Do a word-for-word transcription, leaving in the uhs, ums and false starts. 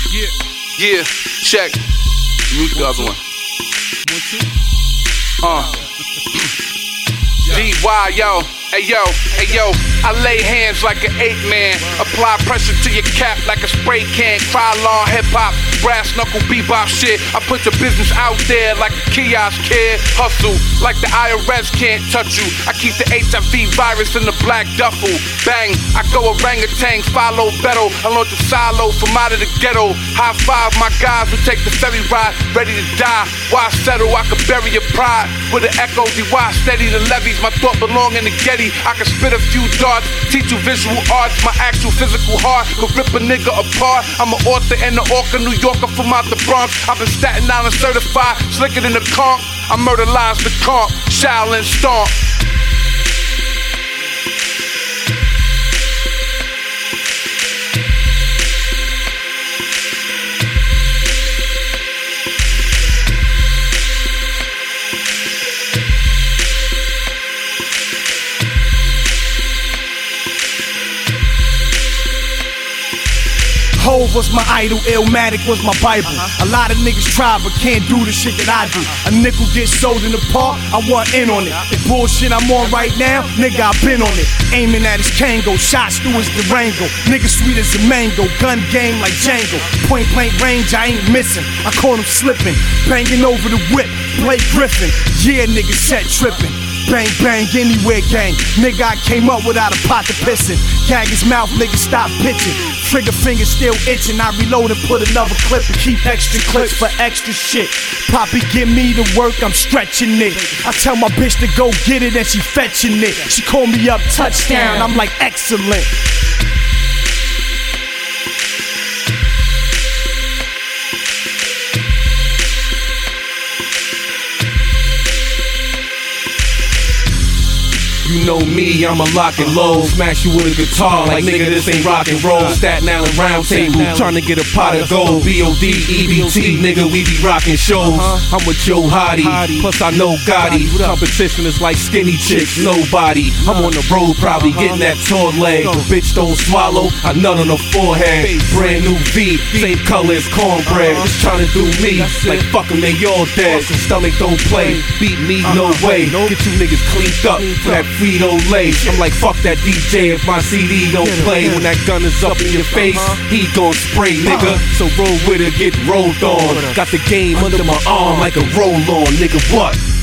Yeah. Yeah, check. Mute the other one. Uh. D Y, yo. Hey yo, hey yo, I lay hands like an ape man. Apply pressure to your cap like a spray can. Cry long hip hop, brass knuckle bebop shit. I put your business out there like a kiosk kid. Hustle like the I R S can't touch you. I keep the H I V virus in the black duffel. Bang, I go orangutan, follow Beto. I launch a silo from out of the ghetto. High five my guys who take the ferry ride, ready to die. Why settle? I could bury your pride with an echo. D Y steady the levees. My thought belong in the Getty. I can spit a few darts, teach you visual arts. My actual physical heart could rip a nigga apart. I'm an author and an orca, New Yorker from out the Bronx. I've been Staten Island certified, slicker than the conch. I murderized the conch, Shaolin stomp. Hove was my idol, Illmatic was my Bible. A lot of niggas try but can't do the shit that I do. A nickel gets sold in the park, I want in on it. The bullshit I'm on right now, nigga, I been on it. Aiming at his Kango, shots through his Durango. Nigga sweet as a mango, gun game like Django. Point blank range, I ain't missing. I caught him slipping, banging over the whip, Blake Griffin. Yeah, nigga set tripping. Bang, bang, anywhere gang. Nigga, I came up without a pot to pissin'. Gag his mouth, nigga, stop pitching. Trigger finger still itching. I reload and put another clip and keep extra clips for extra shit. Poppy give me the work, I'm stretching it. I tell my bitch to go get it and she fetching it. She call me up touchdown, I'm like excellent. You know me, I'm a lock and load. Smash you with a guitar like nigga, this ain't rock and roll. Staten Island round table, trying to get a pot of gold. B O D, E B T, nigga, we be rocking shows. I'm with Joe Hottie, plus I know Gotti. Competition is like skinny chicks, nobody. I'm on the road probably getting that tall leg. The bitch don't swallow, I nut on the forehead. Brand new V, same color as cornbread. Just trying to do me, like fuck them, they all dead. Stomach don't play, beat me, no way. Get you niggas cleaned up for that Frito-Lay. I'm like, fuck that D J if my C D don't play. When that gun is up in your face, he gon' spray, nigga. So roll with it, get rolled on. Got the game under my arm like a roll-on, nigga, what?